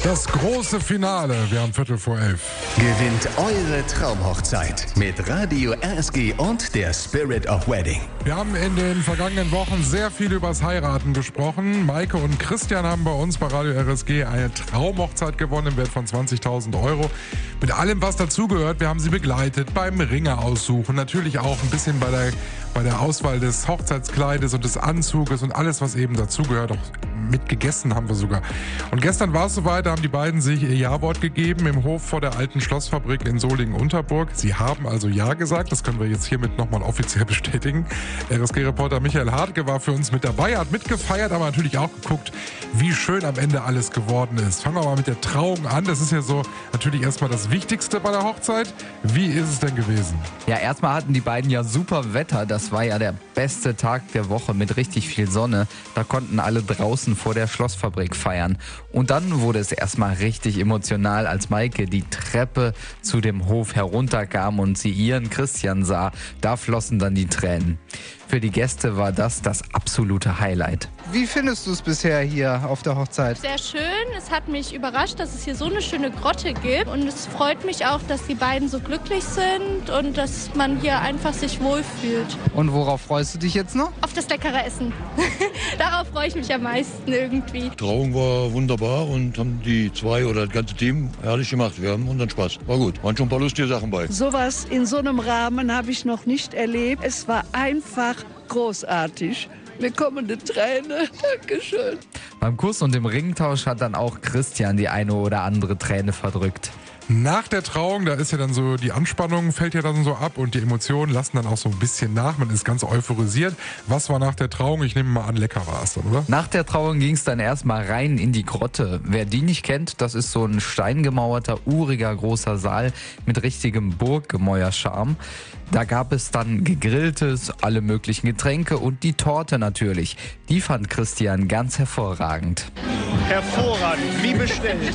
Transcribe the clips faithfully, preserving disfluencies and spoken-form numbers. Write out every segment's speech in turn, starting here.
Das große Finale. Wir haben Viertel vor elf. Gewinnt eure Traumhochzeit mit Radio R S G und der Spirit of Wedding. Wir haben in den vergangenen Wochen sehr viel übers Heiraten gesprochen. Maike und Christian haben bei uns bei Radio R S G eine Traumhochzeit gewonnen im Wert von zwanzigtausend Euro. Mit allem, was dazugehört. Wir haben sie begleitet beim Ringe aussuchen. Natürlich auch ein bisschen bei der, bei der Auswahl des Hochzeitskleides und des Anzuges und alles, was eben dazugehört. Auch mitgegessen haben wir sogar. Und gestern war es soweit, da haben die beiden sich ihr Ja-Wort gegeben im Hof vor der alten Schlossfabrik in Solingen-Unterburg. Sie haben also Ja gesagt, das können wir jetzt hiermit nochmal offiziell bestätigen. R S G-Reporter Michael Hartke war für uns mit dabei, hat mitgefeiert, aber natürlich auch geguckt, wie schön am Ende alles geworden ist. Fangen wir mal mit der Trauung an. Das ist ja so natürlich erstmal das Wichtigste bei der Hochzeit. Wie ist es denn gewesen? Ja, erstmal hatten die beiden ja super Wetter. Das war ja der beste Tag der Woche mit richtig viel Sonne. Da konnten alle draußen vor der Schlossfabrik feiern. Und dann wurde es erstmal richtig emotional, als Maike die Treppe zu dem Hof herunterkam und sie ihren Christian sah. Da flossen dann die Tränen. Für die Gäste war das das absolute Highlight. Wie findest du es bisher hier auf der Hochzeit? Sehr schön. Es hat mich überrascht, dass es hier so eine schöne Grotte gibt. Und es freut mich auch, dass die beiden so glücklich sind und dass man hier einfach sich wohlfühlt. Und worauf freust du dich jetzt noch? Auf das leckere Essen. Darauf freue ich mich am meisten irgendwie. Die Trauung war wunderbar und haben die zwei oder das ganze Team herrlich gemacht. Wir haben unseren Spaß. War gut. Waren schon ein paar lustige Sachen bei. Sowas in so einem Rahmen habe ich noch nicht erlebt. Es war einfach großartig. Mir kommen die Tränen. Dankeschön. Beim Kuss und dem Ringtausch hat dann auch Christian die eine oder andere Träne verdrückt. Nach der Trauung, da ist ja dann so, die Anspannung fällt ja dann so ab und die Emotionen lassen dann auch so ein bisschen nach. Man ist ganz euphorisiert. Was war nach der Trauung? Ich nehme mal an, lecker war es dann, oder? Nach der Trauung ging es dann erstmal rein in die Grotte. Wer die nicht kennt, das ist so ein steingemauerter, uriger, großer Saal mit richtigem Burggemäuer-Charme. Da gab es dann Gegrilltes, alle möglichen Getränke und die Torte natürlich. Die fand Christian ganz hervorragend. Hervorragend, wie bestellt.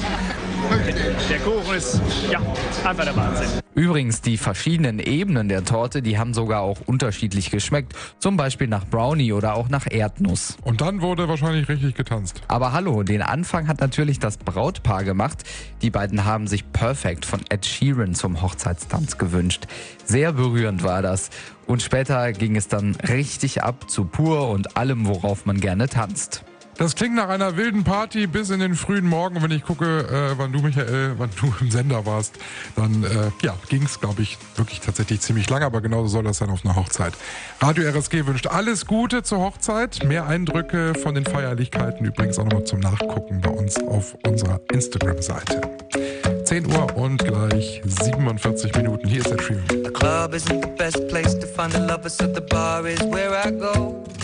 Der Kuchen ist, ja, einfach der Wahnsinn. Übrigens, die verschiedenen Ebenen der Torte, die haben sogar auch unterschiedlich geschmeckt. Zum Beispiel nach Brownie oder auch nach Erdnuss. Und dann wurde wahrscheinlich richtig getanzt. Aber hallo, den Anfang hat natürlich das Brautpaar gemacht. Die beiden haben sich Perfect von Ed Sheeran zum Hochzeitstanz gewünscht. Sehr berührend war das. Und später ging es dann richtig ab zu Pur und allem, worauf man gerne tanzt. Das klingt nach einer wilden Party bis in den frühen Morgen. Und wenn ich gucke, äh, wann du, Michael, wann du im Sender warst, dann äh, ja, ging es, glaube ich, wirklich tatsächlich ziemlich lang. Aber genauso soll das sein auf einer Hochzeit. Radio R S G wünscht alles Gute zur Hochzeit. Mehr Eindrücke von den Feierlichkeiten übrigens auch nochmal zum Nachgucken bei uns auf unserer Instagram-Seite. zehn Uhr und gleich siebenundvierzig Minuten. Hier ist der Trio. The club isn't the best place to find the lovers, so the bar is where I go.